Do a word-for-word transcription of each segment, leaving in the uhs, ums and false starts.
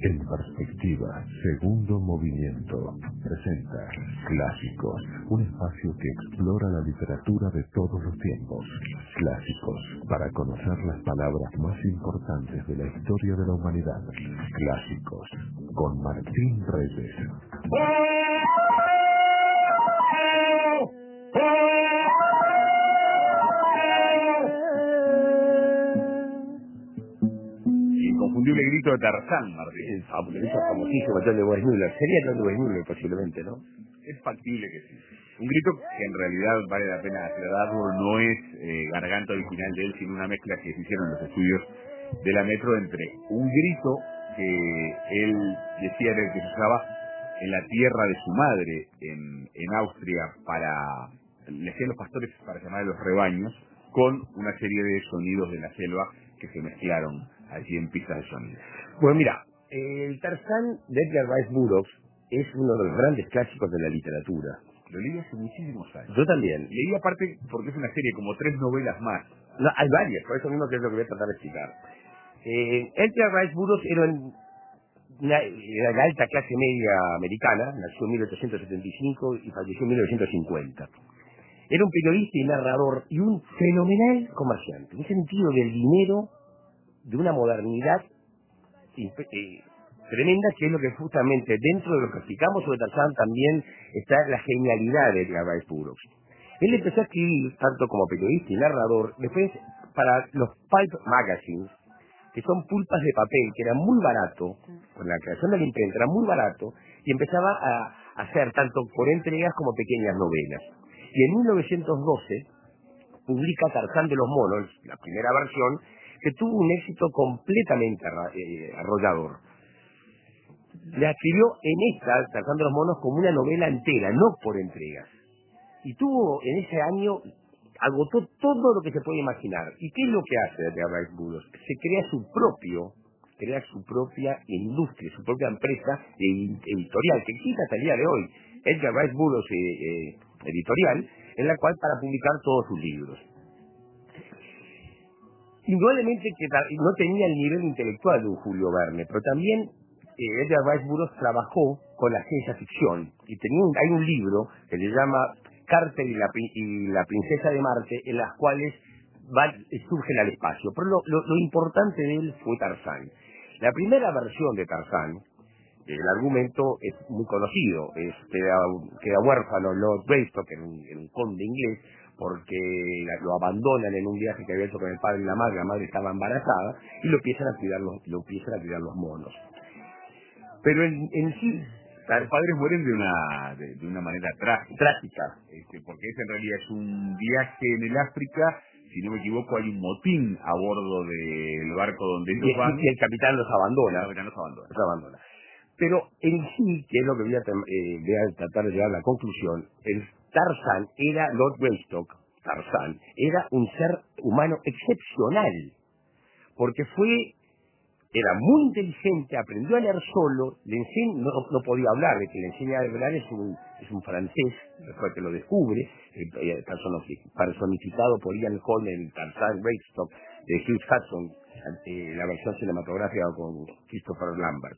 En perspectiva, segundo movimiento, presenta Clásicos, un espacio que explora la literatura de todos los tiempos. Clásicos, para conocer las palabras más importantes de la historia de la humanidad. Clásicos, con Martín Reyes. Inconfundible grito de Tarzán, Martín. El fabuloso, famosísimo John de Weissmuller. Sería John de Weissmuller posiblemente, ¿no? Es factible que sí. Un grito que en realidad vale la pena aclararlo, no es eh, garganta original de él, sino una mezcla que se hicieron en los estudios de la Metro entre un grito que él decía era el que se usaba en la tierra de su madre, en, en Austria, para le hacían los pastores para llamar a los rebaños, con una serie de sonidos de la selva que se mezclaron allí en pistas de sonido. Bueno, mira, el Tarzán de Edgar Rice Burroughs es uno de los grandes clásicos de la literatura. Lo leí hace muchísimos años. Yo también. Leí aparte porque es una serie, como tres novelas más. No, hay varias, por eso mismo que es lo que voy a tratar de explicar. Eh, Edgar Rice Burroughs era, un, una, era la alta clase media americana, nació en mil ochocientos setenta y cinco y falleció en mil novecientos cincuenta. Era un periodista y narrador y un fenomenal comerciante, en el sentido del dinero, de una modernidad eh, tremenda, que es lo que justamente dentro de lo que explicamos sobre Tarzán también está la genialidad de Edgar Rice Burroughs. Él empezó a escribir tanto como periodista y narrador, después para los pulp magazines, que son pulpas de papel, que era muy barato, con la creación de la imprenta era muy barato, y empezaba a hacer tanto por entregas como pequeñas novelas. Y en mil novecientos doce publica Tarzán de los monos, la primera versión, que tuvo un éxito completamente eh, arrollador. La escribió en esta, Tarzán de los monos, como una novela entera, no por entregas. Y tuvo, en ese año, agotó todo lo que se puede imaginar. ¿Y qué es lo que hace Edgar Rice Burroughs? Se crea su propio, crea su propia industria, su propia empresa editorial, que existe hasta el día de hoy. Edgar Rice Burroughs eh, eh, Editorial, en la cual para publicar todos sus libros. Indudablemente que no tenía el nivel intelectual de un Julio Verne, pero también eh, Edgar Rice Burroughs trabajó con la ciencia ficción y tenía un, hay un libro que se llama Carter y la, y la princesa de Marte, en las cuales van, surgen al espacio. Pero lo, lo, lo importante de él fue Tarzán. La primera versión de Tarzán, el argumento es muy conocido, es, queda, queda huérfano Lord Greystock, en un, en un conde inglés, porque lo abandonan en un viaje que había hecho con el padre y la madre, la madre estaba embarazada, y lo empiezan a cuidar los, lo empiezan a cuidar los monos. Pero en, en sí, los padres mueren de una de, de una manera trágica, trágica. Este, porque ese en realidad es un viaje en el África, si no me equivoco hay un motín a bordo del barco donde ellos y, van, y el capitán los abandona. El capitán los abandona. Los abandona. Pero en sí, que es lo que voy a, eh, voy a tratar de llegar a la conclusión, el Tarzán era, Lord Greystock, Tarzán, era un ser humano excepcional, porque fue, era muy inteligente, aprendió a leer solo, le enseña, no, no podía hablar, de que le enseña a hablar es un, es un francés, después que lo descubre, eh, personificado por Ian Holm, el Tarzán Greystock, de Hugh Hudson, eh, la versión cinematográfica con Christopher Lambert.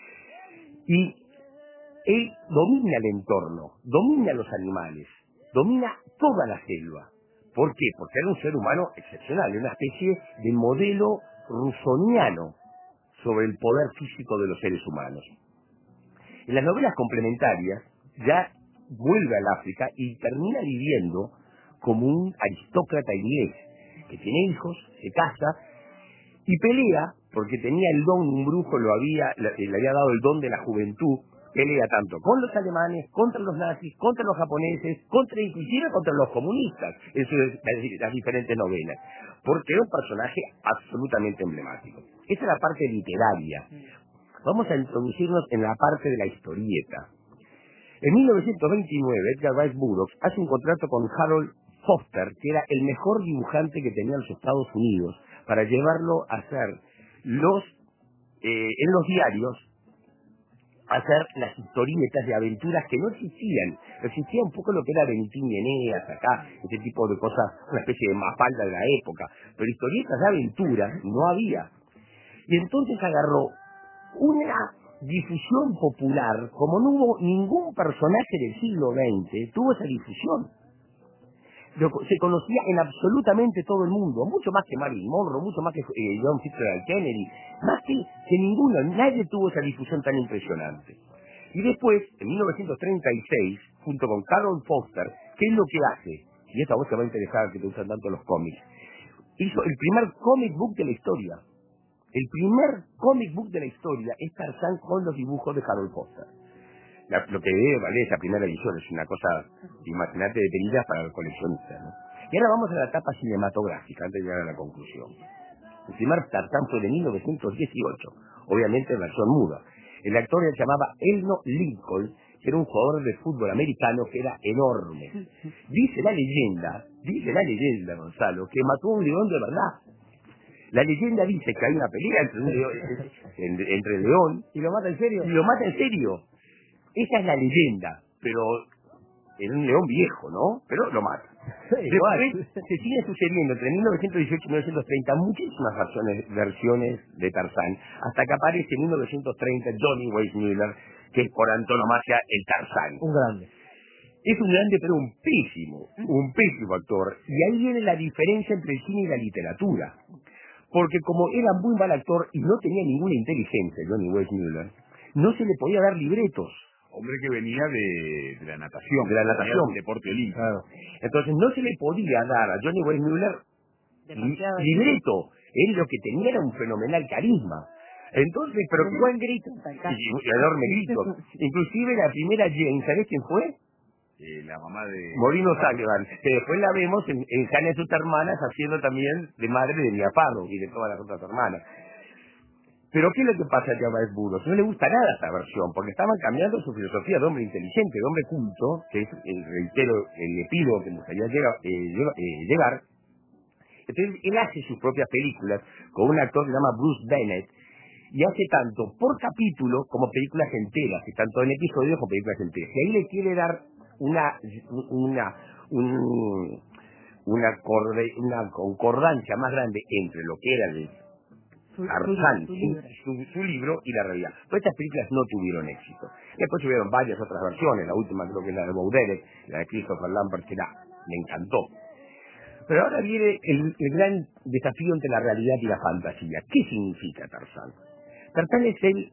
Y él domina el entorno, domina los animales, domina toda la selva. ¿Por qué? Porque era un ser humano excepcional, una especie de modelo rusoniano sobre el poder físico de los seres humanos. En las novelas complementarias ya vuelve al África y termina viviendo como un aristócrata inglés, que tiene hijos, se casa y pelea, porque tenía el don, un brujo lo había, le, le había dado el don de la juventud, pelea tanto con los alemanes, contra los nazis, contra los japoneses, contra inclusive contra los comunistas, en sus, las, las diferentes novelas, porque era un personaje absolutamente emblemático. Esa es la parte literaria. Vamos a introducirnos en la parte de la historieta. En mil novecientos veintinueve, Edgar Rice Burroughs hace un contrato con Harold Foster, que era el mejor dibujante que tenían los Estados Unidos, para llevarlo a hacer los eh, en los diarios, a hacer las historietas de aventuras que no existían. Existía un poco lo que era Bentín y Eneas acá, ese tipo de cosas, una especie de Mafalda de la época, pero historietas de aventura no había. Y entonces agarró una difusión popular, como no hubo ningún personaje del siglo veinte, tuvo esa difusión. Lo, se conocía en absolutamente todo el mundo, mucho más que Marilyn Monroe, mucho más que eh, John Fitzgerald Kennedy, más que, que ninguno, nadie tuvo esa difusión tan impresionante. Y después, en mil novecientos treinta y seis, junto con Carol Foster, ¿qué es lo que hace? Y esto a vos te va a interesar, que te gustan tanto los cómics. Hizo el primer comic book de la historia. El primer comic book de la historia es Tarzán con los dibujos de Harold Foster. La, lo que debe valer esa primera edición es una cosa, imagínate, detenida para el coleccionista, ¿no? Y ahora vamos a la etapa cinematográfica, antes de llegar a la conclusión. El primer Tarzán fue de mil novecientos dieciocho, obviamente en versión muda. El actor se llamaba Elno Lincoln, que era un jugador de fútbol americano que era enorme. Dice la leyenda, dice la leyenda, Gonzalo, que mató a un león de verdad. La leyenda dice que hay una pelea entre un león, entre, entre el león ¿Y lo mata en serio? y lo mata en serio. Esa es la leyenda, pero era un león viejo, ¿no? Pero lo mata. Después se sigue sucediendo entre mil novecientos dieciocho y mil novecientos treinta muchísimas versiones, versiones de Tarzán, hasta que aparece en mil novecientos treinta Johnny Weissmuller, que es por antonomasia el Tarzán. Un grande. Es un grande, pero un pésimo, un pésimo actor. Y ahí viene la diferencia entre el cine y la literatura. Porque como era muy mal actor y no tenía ninguna inteligencia, Johnny Weissmuller, no se le podía dar libretos. Hombre que venía de, de la natación, de la natación, de deporte olímpico. Claro. Entonces no se le podía dar a Johnny Weissmuller Demasiado libreto. Él lo que tenía era un fenomenal carisma. Entonces, pero un buen grito. y un enorme grito. Inclusive la primera Jane, ¿sabés quién fue? Eh, la mamá de... Morino Sullivan, que después la vemos en, en Hannah y sus hermanas haciendo también de madre de Mia Farrow y de todas las otras hermanas. Pero ¿qué es lo que pasa a Jabez Burros? No le gusta nada esta versión, porque estaban cambiando su filosofía de hombre inteligente, de hombre culto, que es, el, reitero, el epílogo que me gustaría llegar, eh, eh, llegar. Entonces él hace sus propias películas con un actor que se llama Bruce Bennett, y hace tanto por capítulo como películas enteras, que tanto en episodios como películas enteras. Y ahí le quiere dar una una un, una, corde, una concordancia más grande entre lo que era el Tarzán, su, su, su libro y la realidad. Pero estas películas no tuvieron éxito. Después tuvieron varias otras versiones, la última creo que es la de Bo Derek, la de Christopher Lambert, que era, me encantó. Pero ahora viene el, el gran desafío entre la realidad y la fantasía. ¿Qué significa Tarzán? Tarzán es el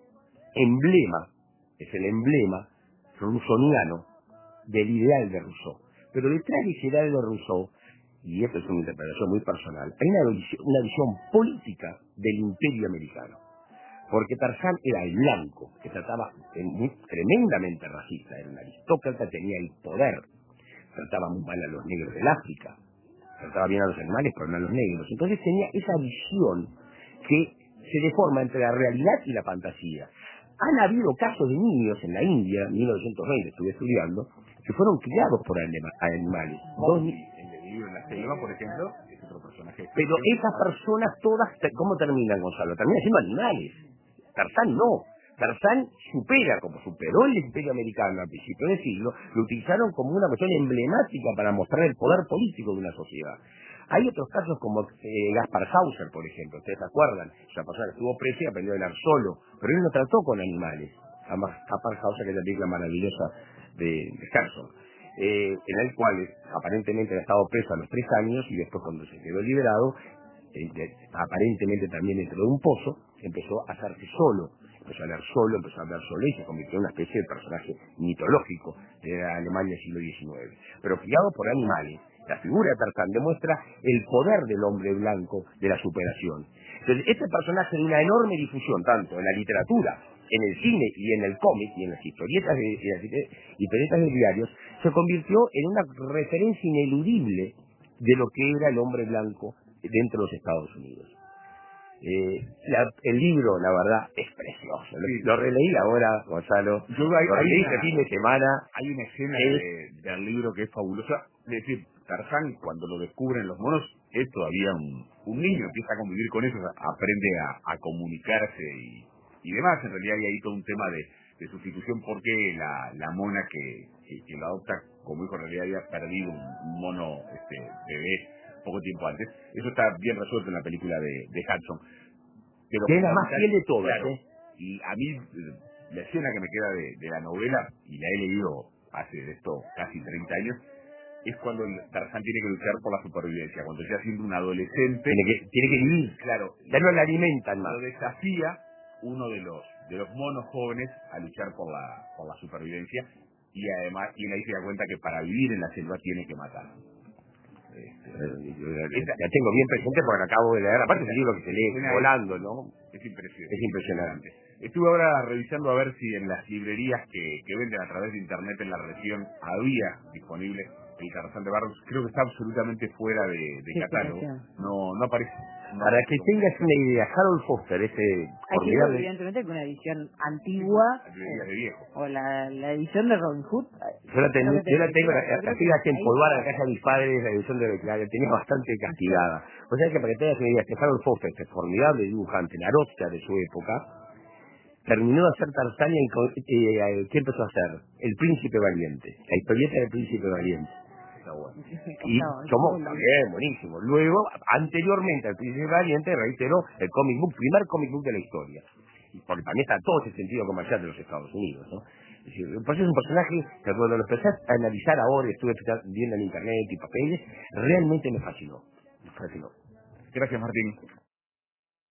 emblema, es el emblema rusoniano del ideal de Rousseau. Pero detrás de ese ideal de Rousseau, y esto es una interpretación muy personal, hay una visión, una visión política del imperio americano. Porque Tarzán era el blanco, que trataba muy, tremendamente racista, era un aristócrata, tenía el poder, trataba muy mal a los negros del África, trataba bien a los animales, pero no a los negros. Entonces tenía esa visión que se deforma entre la realidad y la fantasía. Han habido casos de niños en la India, en mil novecientos veinte estuve estudiando, que fueron criados por anima, animales. Dos, El de Vivo en la Selva, por ejemplo, es otro personaje. pero esas personas todas, ¿cómo terminan, Gonzalo? Terminan siendo animales. Tarzán no. Tarzán supera, como superó el imperio americano al principio del siglo, lo utilizaron como una cuestión emblemática para mostrar el poder político de una sociedad. Hay otros casos como eh, Gaspar Hauser, por ejemplo, ustedes se acuerdan, esa persona que estuvo preso y aprendió a hablar solo, pero él no trató con animales. Además, Gaspar Hauser, que es la película maravillosa de, de Herzog, eh, en el cual aparentemente ha estado preso a los tres años y después cuando se quedó liberado, eh, de, aparentemente también dentro de un pozo, empezó a hacerse solo, empezó a hablar solo, empezó a hablar solo y se convirtió en una especie de personaje mitológico de la Alemania del siglo diecinueve. Pero criado por animales, la figura de Tarzán demuestra el poder del hombre blanco de la superación. Entonces, este personaje de una enorme difusión, tanto en la literatura, en el cine y en el cómic y en las historietas de, y las historietas de diarios, se convirtió en una referencia ineludible de lo que era el hombre blanco dentro de los Estados Unidos. Eh, la, el libro, la verdad, es precioso. Lo, Sí. lo releí ahora, Gonzalo. Yo hay, lo hay releí una, este fin de semana. hay una escena es, de, del libro que es fabulosa. Es decir, Tarzán, cuando lo descubren los monos, es todavía un, un niño, empieza a convivir con eso, aprende a, a comunicarse y, y demás. En realidad hay ahí todo un tema de, de sustitución, porque la, la mona que, que, que lo adopta como hijo en realidad había perdido un, un mono este, bebé poco tiempo antes. Eso está bien resuelto en la película de, de Hudson. Pero que es la más fiel de todas, claro, ¿eh? Y a mí, la escena que me queda de, de la novela, y la he leído hace de esto casi treinta años, es cuando el Tarzán tiene que luchar por la supervivencia, cuando ya siendo un adolescente... Tiene que, tiene que vivir. Claro. Ya no le alimentan más. Lo desafía uno de los de los monos jóvenes a luchar por la por la supervivencia, y además tiene ahí se da cuenta que para vivir en la selva tiene que matar. Este, esta, la tengo bien presente porque la acabo de leer. Aparte es un libro que se lee volando, ¿no? Es impresionante. Es impresionante. Estuve ahora revisando a ver si en las librerías que, que venden a través de internet en la región había disponible el Tarzán de Barros. Creo que está absolutamente fuera de, de sí, catálogo. No, no aparece. No Para que tengas una idea, Harold Foster, ese formidable... evidentemente con una edición antigua, eh, de viejo. O la, la edición de Robin Hood. Yo la, ten, yo la tengo, la estoy empolvada en la casa de mis padres, la edición de la que tenía bastante castigada. O sea que para que tengas una idea, este Harold Foster, este formidable dibujante, la Rocha de su época, terminó de hacer Tarzán y eh, ¿qué empezó a hacer? El Príncipe Valiente, la historieta del Príncipe Valiente. Bueno. Y como también buenísimo. Luego, anteriormente al Príncipe Valiente, reitero, el comic book, primer comic book de la historia. Porque también está todo ese sentido comercial de los Estados Unidos, ¿no? Es decir, pues es un personaje que cuando lo empecé a analizar ahora, estuve viendo en internet y papeles, realmente me fascinó. Me fascinó. Gracias, Martín.